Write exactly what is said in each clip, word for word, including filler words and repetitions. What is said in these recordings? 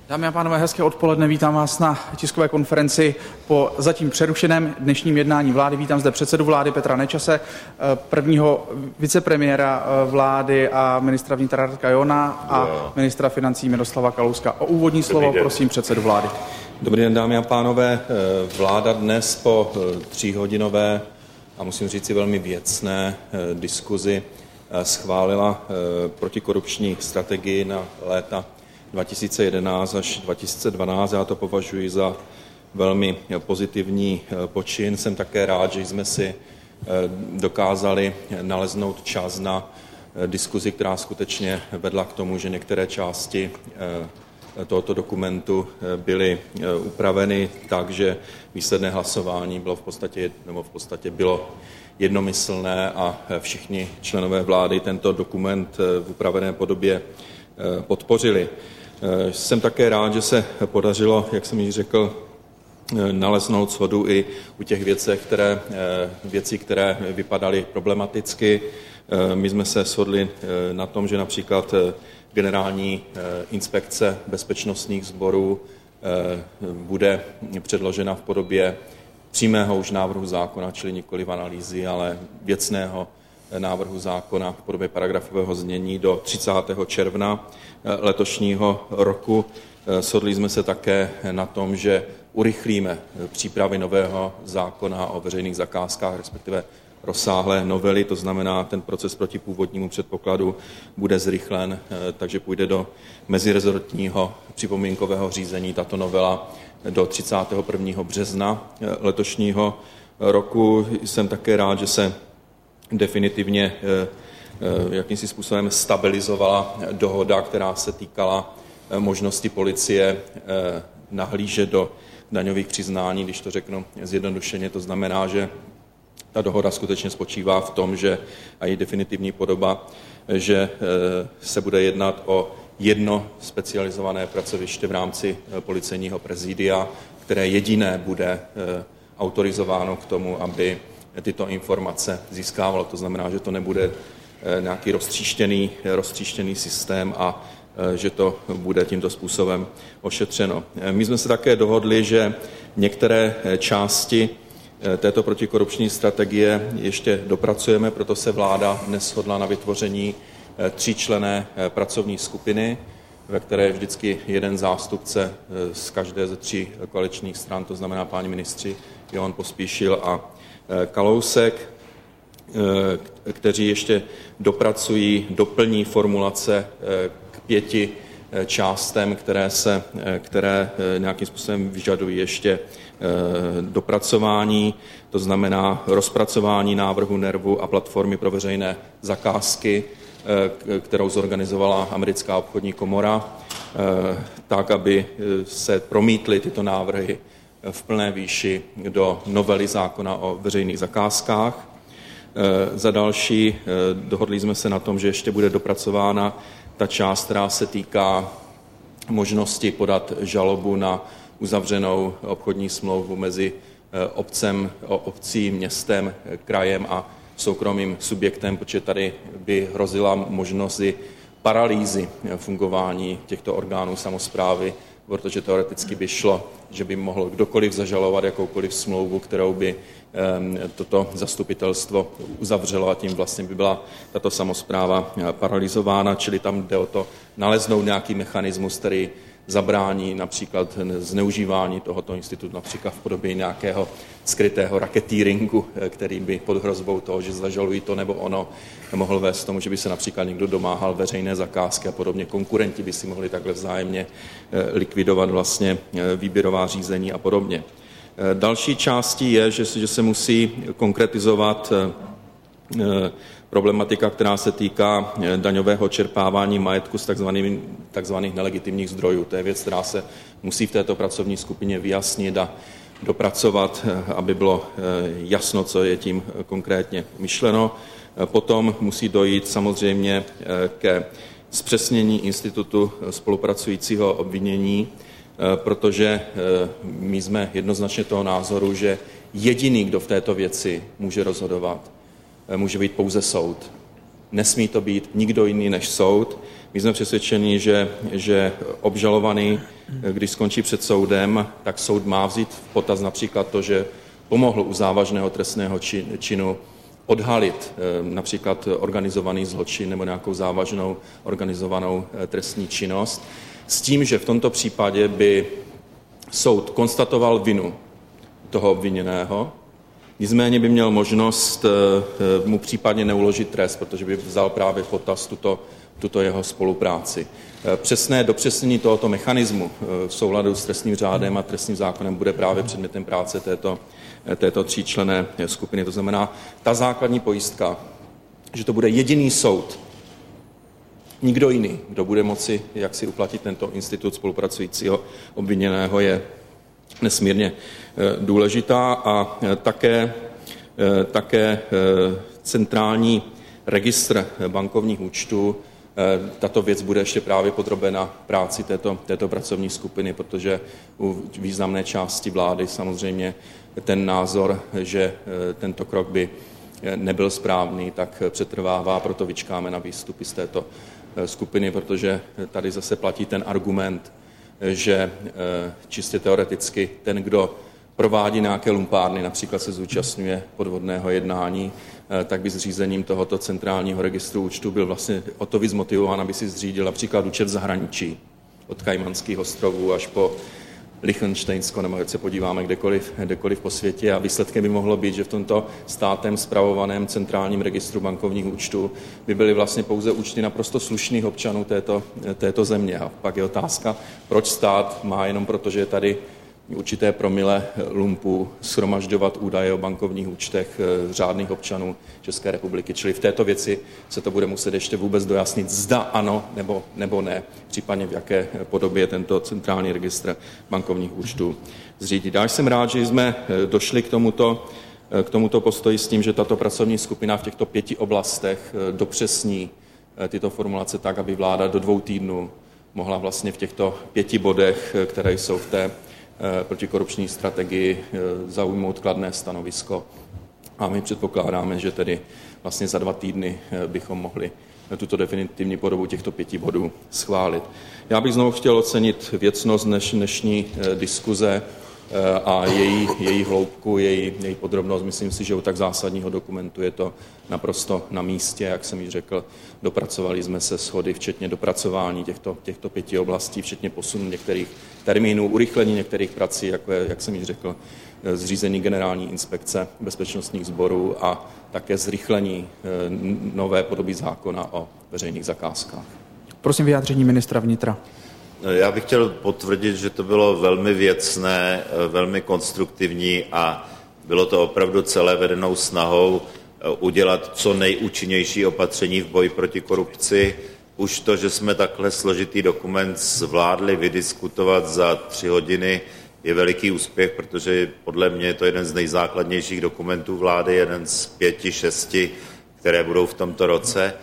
Dámy a pánové, hezké odpoledne, vítám vás na tiskové konferenci po zatím přerušeném dnešním jednání vlády. Vítám zde předsedu vlády Petra Nečase, prvního vicepremiéra vlády a ministra vnitra Radka Johna a ministra financí Miroslava Kalouska. O úvodní slovo prosím předsedu vlády. Dobrý den, dámy a pánové. Vláda dnes po tříhodinové a musím říct si velmi věcné diskuzi schválila protikorupční strategii na léta dva tisíce jedenáct až dva tisíce dvanáct. Já to považuji za velmi pozitivní počin. Jsem také rád, že jsme si dokázali naleznout čas na diskuzi, která skutečně vedla k tomu, že některé části tohoto dokumentu byly upraveny tak, že výsledné hlasování bylo v podstatě, nebo v podstatě bylo jednomyslné a všichni členové vlády tento dokument v upravené podobě podpořili. Jsem také rád, že se podařilo, jak jsem již řekl, naleznout shodu i u těch věcech, které, věcí, které vypadaly problematicky. My jsme se shodli na tom, že například generální inspekce bezpečnostních sborů bude předložena v podobě přímého už návrhu zákona, čili nikoli v analýzy, ale věcného návrhu zákona v podobě paragrafového znění do třicátého června letošního roku. Shodli jsme se také na tom, že urychlíme přípravy nového zákona o veřejných zakázkách, respektive rozsáhlé novely, to znamená, ten proces proti původnímu předpokladu bude zrychlen, takže půjde do mezirezortního připomínkového řízení tato novela do třicátého prvního března letošního roku. Jsem také rád, že se definitivně jakýmsi způsobem stabilizovala dohoda, která se týkala možnosti policie nahlížet do daňových přiznání, když to řeknu zjednodušeně. To znamená, že ta dohoda skutečně spočívá v tom, že a její definitivní podoba, že se bude jednat o jedno specializované pracoviště v rámci policejního prezidia, které jediné bude autorizováno k tomu, aby tyto informace získávalo. To znamená, že to nebude nějaký roztříštěný, roztříštěný systém a že to bude tímto způsobem ošetřeno. My jsme se také dohodli, že některé části této protikorupční strategie ještě dopracujeme, proto se vláda dnes shodla na vytvoření tříčlenné pracovní skupiny, ve které je vždycky jeden zástupce z každé ze tří koaličních stran, to znamená páni ministři Johan Pospíšil a Kalousek, kteří ještě dopracují, doplní formulace k pěti částem, které, se, které nějakým způsobem vyžadují ještě dopracování, to znamená rozpracování návrhu NERVu a platformy pro veřejné zakázky, kterou zorganizovala Americká obchodní komora, tak, aby se promítly tyto návrhy v plné výši do novely zákona o veřejných zakázkách. Za další dohodli jsme se na tom, že ještě bude dopracována ta část, která se týká možnosti podat žalobu na uzavřenou obchodní smlouvu mezi obcem, obcí, městem, krajem a soukromým subjektem, protože tady by hrozila možnost paralýzy fungování těchto orgánů samosprávy, protože teoreticky by šlo, že by mohl kdokoliv zažalovat jakoukoliv smlouvu, kterou by toto zastupitelstvo uzavřelo a tím vlastně by byla tato samospráva paralyzována, čili tam jde o to naleznout nějaký mechanismus, který zabrání například zneužívání tohoto institutu, například v podobě nějakého skrytého raketýringu, který by pod hrozbou toho, že zažalují to nebo ono, mohl vést k tomu, že by se například někdo domáhal veřejné zakázky a podobně. Konkurenti by si mohli takhle vzájemně likvidovat vlastně výběrová řízení a podobně. Další částí je, že, že se musí konkretizovat problematika, která se týká daňového čerpávání majetku z takzvaných, takzvaných nelegitimních zdrojů. To je věc, která se musí v této pracovní skupině vyjasnit a dopracovat, aby bylo jasno, co je tím konkrétně myšleno. Potom musí dojít samozřejmě ke zpřesnění institutu spolupracujícího obvinění, protože my jsme jednoznačně toho názoru, že jediný, kdo v této věci může rozhodovat, může být pouze soud. Nesmí to být nikdo jiný než soud. My jsme přesvědčeni, že, že obžalovaný, když skončí před soudem, tak soud má vzít v potaz například to, že pomohl u závažného trestného činu odhalit například organizovaný zločin nebo nějakou závažnou organizovanou trestní činnost, s tím, že v tomto případě by soud konstatoval vinu toho obviněného, nicméně by měl možnost mu případně neuložit trest, protože by vzal právě v potaz tuto, tuto jeho spolupráci. Přesné dopřesnění tohoto mechanismu v souladu s trestním řádem a trestním zákonem bude právě předmětem práce této, této tříčlenné skupiny. To znamená, ta základní pojistka, že to bude jediný soud, nikdo jiný, kdo bude moci jak si uplatit tento institut spolupracujícího obviněného, je nesmírně důležitá a také, také centrální registr bankovních účtů. Tato věc bude ještě právě podrobena práci této, této pracovní skupiny, protože u významné části vlády samozřejmě ten názor, že tento krok by nebyl správný, tak přetrvává, proto vyčkáme na výstupy z této skupiny, protože tady zase platí ten argument, že čistě teoreticky ten, kdo provádí nějaké lumpárny, například se zúčastňuje podvodného jednání, tak by zřízením tohoto centrálního registru účtu byl vlastně o to víc motivován, aby si zřídil například účet v zahraničí, od Kajmanských ostrovů až po Lichtenštejnsko, nebo ať se podíváme kdekoliv, kdekoliv po světě. A výsledkem by mohlo být, že v tomto státem spravovaném centrálním registru bankovních účtů by byly vlastně pouze účty naprosto slušných občanů této, této země. A pak je otázka, proč stát má jenom proto, že je tady určité promile lumpů shromažďovat údaje o bankovních účtech řádných občanů České republiky. Čili v této věci se to bude muset ještě vůbec dojasnit, zda ano nebo, nebo ne, případně v jaké podobě tento centrální registr bankovních účtů zřídit. Já jsem rád, že jsme došli k tomuto, k tomuto postoji s tím, že tato pracovní skupina v těchto pěti oblastech dopřesní tyto formulace tak, aby vláda do dvou týdnů mohla vlastně v těchto pěti bodech, které jsou v té protikorupční strategii, zaujmout kladné stanovisko. A my předpokládáme, že tedy vlastně za dva týdny bychom mohli tuto definitivní podobu těchto pěti bodů schválit. Já bych znovu chtěl ocenit věcnost dneš, dnešní diskuze a její, její hloubku, její, její podrobnost. Myslím si, že u tak zásadního dokumentu je to naprosto na místě, jak jsem již řekl. Dopracovali jsme se shody, včetně dopracování těchto, těchto pěti oblastí, včetně posunu některých termínů, urychlení některých prací, jako je, jak jsem již řekl, zřízení generální inspekce bezpečnostních sborů a také zrychlení nové podoby zákona o veřejných zakázkách. Prosím vyjádření ministra vnitra. Já bych chtěl potvrdit, že to bylo velmi věcné, velmi konstruktivní a bylo to opravdu celé vedenou snahou udělat co nejúčinnější opatření v boji proti korupci. Už to, že jsme takhle složitý dokument zvládli vydiskutovat za tři hodiny, je veliký úspěch, protože podle mě je to jeden z nejzákladnějších dokumentů vlády, jeden z pěti, šesti, které budou v tomto roce.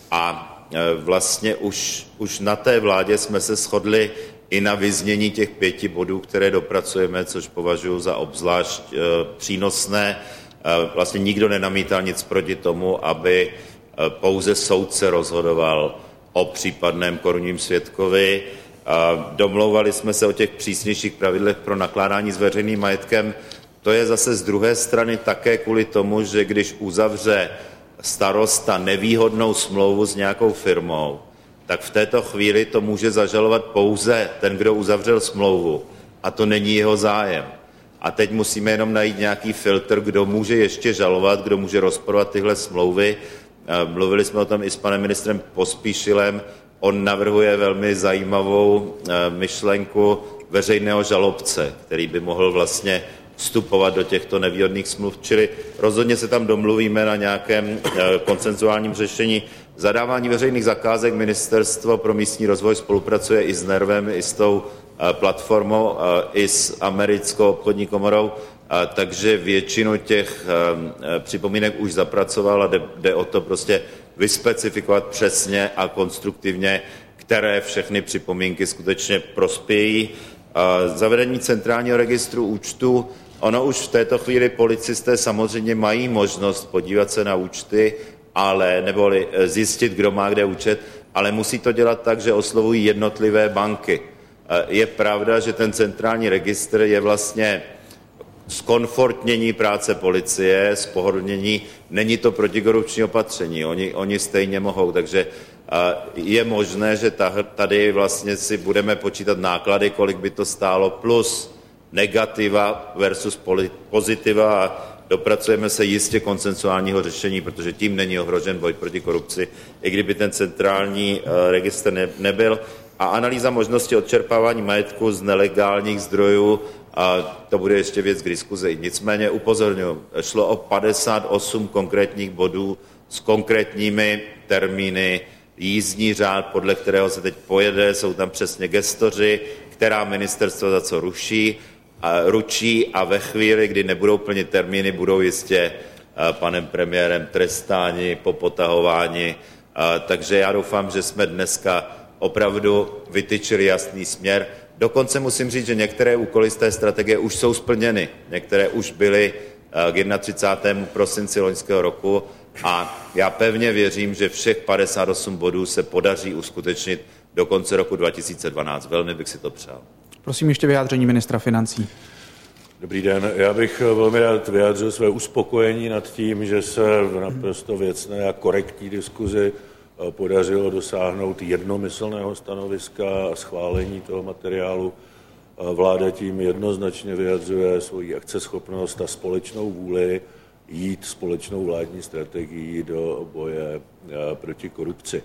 A vlastně už, už na té vládě jsme se shodli i na vyznění těch pěti bodů, které dopracujeme, což považuji za obzvlášť e, přínosné. E, vlastně nikdo nenamítal nic proti tomu, aby e, pouze soudce rozhodoval o případném korunním svědkovi. E, domlouvali jsme se o těch přísnějších pravidlech pro nakládání s veřejným majetkem. To je zase z druhé strany také kvůli tomu, že když uzavře starosta nevýhodnou smlouvu s nějakou firmou, tak v této chvíli to může zažalovat pouze ten, kdo uzavřel smlouvu, a to není jeho zájem. A teď musíme jenom najít nějaký filtr, kdo může ještě žalovat, kdo může rozporovat tyhle smlouvy. Mluvili jsme o tom i s panem ministrem Pospíšilem. On navrhuje velmi zajímavou myšlenku veřejného žalobce, který by mohl vlastně vstupovat do těchto nevýhodných smluv, čili rozhodně se tam domluvíme na nějakém konsenzuálním řešení. Zadávání veřejných zakázek Ministerstvo pro místní rozvoj spolupracuje i s NERVem, i s tou platformou, i s americkou obchodní komorou, takže většinu těch připomínek už zapracoval a jde, jde o to prostě vyspecifikovat přesně a konstruktivně, které všechny připomínky skutečně prospějí. Zavedení centrálního registru účtů. Ono už v této chvíli policisté samozřejmě mají možnost podívat se na účty, ale neboli zjistit, kdo má kde účet, ale musí to dělat tak, že oslovují jednotlivé banky. Je pravda, že ten centrální registr je vlastně zkomfortnění práce policie, zpohodlnění, není to protikorupční opatření, oni, oni stejně mohou, takže je možné, že tady vlastně si budeme počítat náklady, kolik by to stálo, plus negativa versus pozitiva a dopracujeme se jistě konsensuálního řešení, protože tím není ohrožen boj proti korupci, i kdyby ten centrální registr ne, nebyl. A analýza možnosti odčerpávání majetku z nelegálních zdrojů, a to bude ještě věc k diskuzi. Nicméně upozorňuji, šlo o padesát osm konkrétních bodů s konkrétními termíny, jízdní řád, podle kterého se teď pojede, jsou tam přesně gestoři, která ministerstva za co ruší, a ručí a ve chvíli, kdy nebudou plnit termíny, budou jistě panem premiérem trestáni, popotahováni. Takže já doufám, že jsme dneska opravdu vytyčili jasný směr. Dokonce musím říct, že některé úkoly z té strategie už jsou splněny. Některé už byly k třicátému prvnímu prosinci loňského roku a já pevně věřím, že všech padesát osm bodů se podaří uskutečnit do konce roku dva tisíce dvanáct. Velmi bych si to přál. Prosím ještě vyjádření ministra financí. Dobrý den. Já bych velmi rád vyjádřil své uspokojení nad tím, že se v naprosto věcné a korektní diskuzi podařilo dosáhnout jednomyslného stanoviska a schválení toho materiálu. Vláda tím jednoznačně vyjadřuje svoji akceschopnost a společnou vůli jít společnou vládní strategií do boje proti korupci.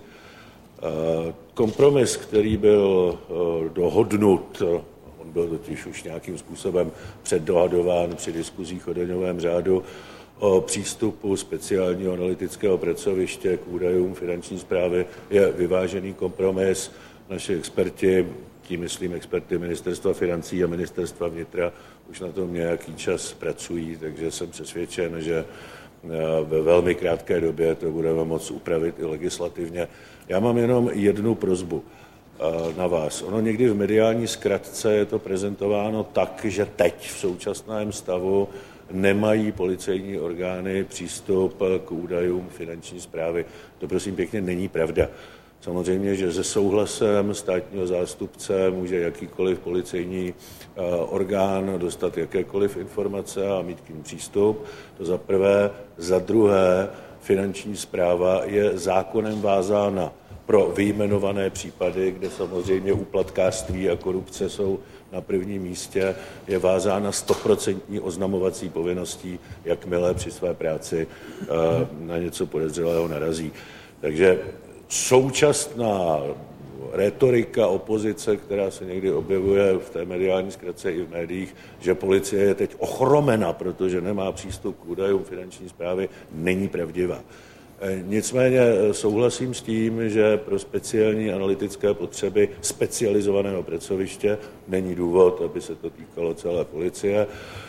Kompromis, který byl dohodnut, on byl totiž už nějakým způsobem předdohadován při diskuzích o daňovém řádu, o přístupu speciálního analytického pracoviště k údajům finanční správy, je vyvážený kompromis. Naši experti, tím myslím experty Ministerstva financí a Ministerstva vnitra, už na tom nějaký čas pracují, takže jsem přesvědčen, že ve velmi krátké době to budeme moct upravit i legislativně. Já mám jenom jednu prosbu na vás. Ono někdy v mediální zkratce je to prezentováno tak, že teď v současném stavu nemají policejní orgány přístup k údajům finanční správy. To prosím pěkně není pravda. Samozřejmě, že se souhlasem státního zástupce může jakýkoliv policejní orgán dostat jakékoliv informace a mít k ním přístup. To za prvé. Za druhé, finanční správa je zákonem vázána pro vyjmenované případy, kde samozřejmě úplatkářství a korupce jsou na prvním místě, je vázána stoprocentní oznamovací povinností, jakmile při své práci na něco podezřelého narazí. Takže současná retorika opozice, která se někdy objevuje v té mediální zkratce i v médiích, že policie je teď ochromena, protože nemá přístup k údajům finanční správy, není pravdivá. Nicméně souhlasím s tím, že pro speciální analytické potřeby specializovaného pracoviště není důvod, aby se to týkalo celé policie.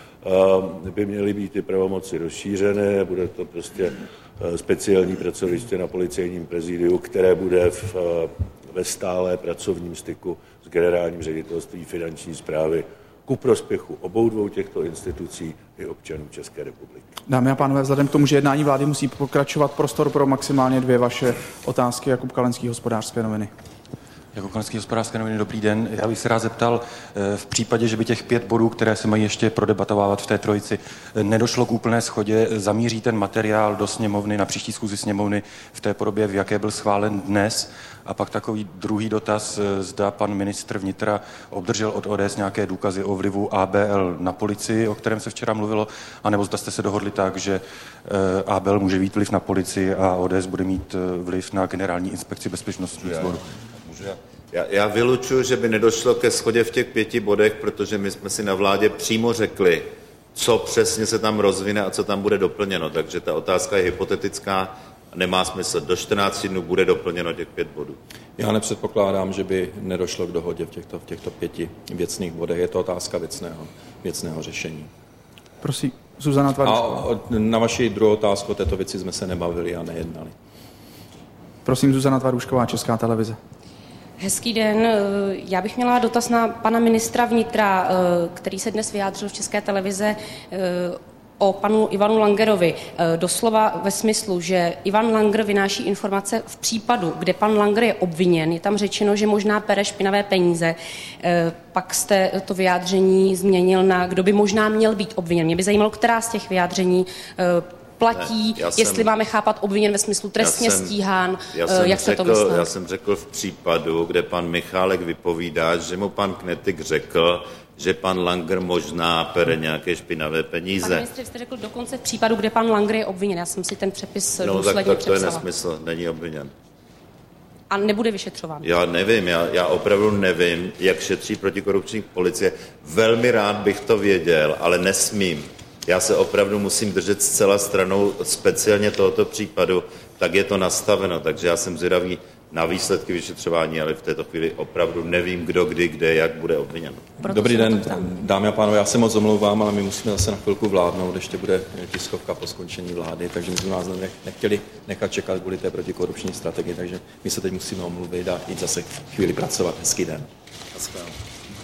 By měly být ty pravomoci rozšířeny, bude to prostě speciální pracoviště na policejním prezidiu, které bude v, ve stále pracovním styku s generálním ředitelstvím finanční správy ku prospěchu obou dvou těchto institucí i občanů České republiky. Dámy a pánové, vzhledem k tomu, že jednání vlády musí pokračovat, prostor pro maximálně dvě vaše otázky. Jakub Kalenský, Hospodářské noviny. Jakub Kalenský, Hospodářské noviny, dobrý den. Já bych se rád zeptal, v případě, že by těch pět bodů, které se mají ještě prodebatovávat v té trojici, nedošlo k úplné shodě, zamíří ten materiál do sněmovny, na příští schůzi sněmovny v té podobě, v jaké byl schválen dnes? A pak takový druhý dotaz, zda pan ministr vnitra obdržel od O D S nějaké důkazy o vlivu A B L na policii, o kterém se včera mluvilo, anebo zda jste se dohodli tak, že A B L může mít vliv na policii a O D S bude mít vliv na Generální inspekci bezpečnostních sborů. Já, já vylučuji, že by nedošlo ke shodě v těch pěti bodech, protože my jsme si na vládě přímo řekli, co přesně se tam rozvine a co tam bude doplněno. Takže ta otázka je hypotetická, nemá smysl. Do čtrnácti dnů bude doplněno těch pět bodů. Já nepředpokládám, že by nedošlo k dohodě v těchto, v těchto pěti věcných bodech. Je to otázka věcného, věcného řešení. Prosím, Zuzana Tvarušková. A na vaši druhou otázku o této věci jsme se nebavili a nejednali. Prosím, Zuzana Tvarušková, Česká televize. Hezký den. Já bych měla dotaz na pana ministra vnitra, který se dnes vyjádřil v České televize o panu Ivanu Langerovi doslova ve smyslu, že Ivan Langer vynáší informace v případu, kde pan Langer je obviněn. Je tam řečeno, že možná pere špinavé peníze. Pak jste to vyjádření změnil na, kdo by možná měl být obviněn. Mě by zajímalo, která z těch vyjádření platí, ne, jestli jsem, máme chápat obviněn ve smyslu trestně jsem, stíhán, jak se to myslel? Já jsem řekl v případu, kde pan Michálek vypovídá, že mu pan Knetik řekl, že pan Langer možná pere nějaké špinavé peníze. Pane ministře, jste řekl dokonce v případu, kde pan Langer je obviněn. Já jsem si ten přepis no, důsledně tak, tak to přepsala. je nesmysl, není obviněn. A nebude vyšetřován? Já nevím, já, já opravdu nevím, jak šetří protikorupční policie. Velmi rád bych to věděl, ale nesmím. Já se opravdu musím držet zcela stranou speciálně tohoto případu, tak je to nastaveno, takže já jsem zvědavý na výsledky vyšetřování, ale v této chvíli opravdu nevím, kdo, kdy, kde, jak bude obviněn. Proto Dobrý den, dámy a pánové, já se moc omlouvám, ale my musíme zase na chvilku vládnout, ještě bude tiskovka po skončení vlády, takže my jsme vás nechtěli nechat čekat kvůli té protikorupční strategii, takže my se teď musíme omluvit a jít zase chvíli pracovat. Hezký den.